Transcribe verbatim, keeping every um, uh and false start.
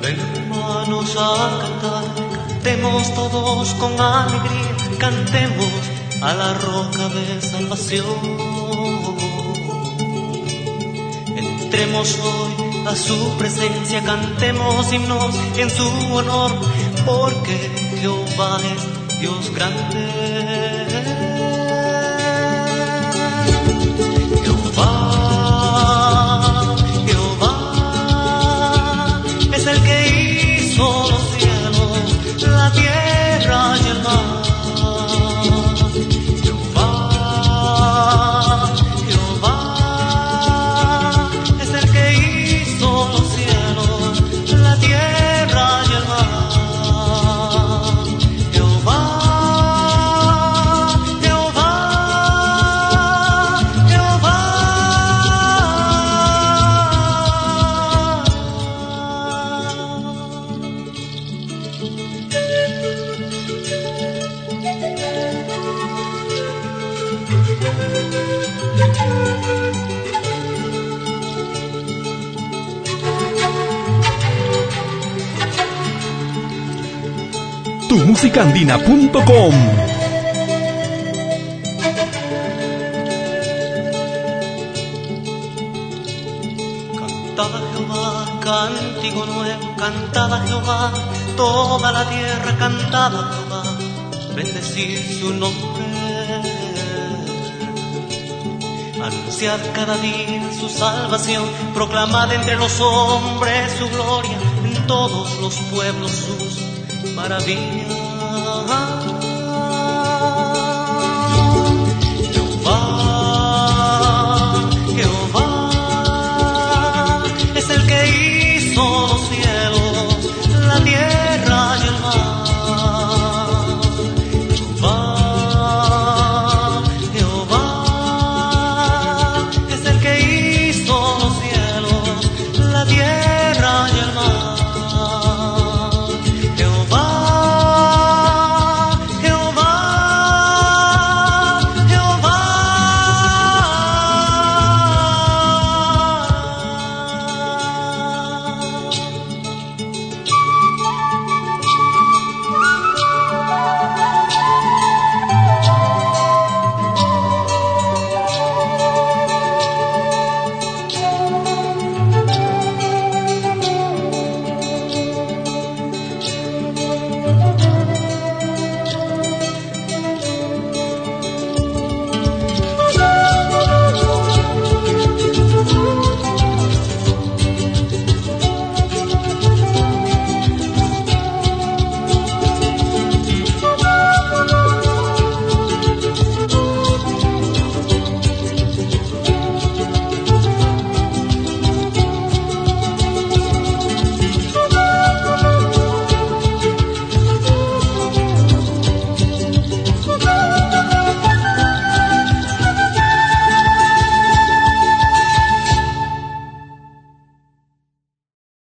Hermanos, a cantar, cantemos todos con alegría, cantemos a la roca de salvación. Entremos hoy a su presencia, cantemos himnos en su honor, porque Jehová es Dios grande. tu música andina punto com. Cantad a Jehová, cántico nuevo, cantad a Jehová, toda la tierra, cantad a Jehová, bendecid su nombre. Anunciad cada día su salvación, proclamad entre los hombres su gloria, en todos los pueblos sus maravillas.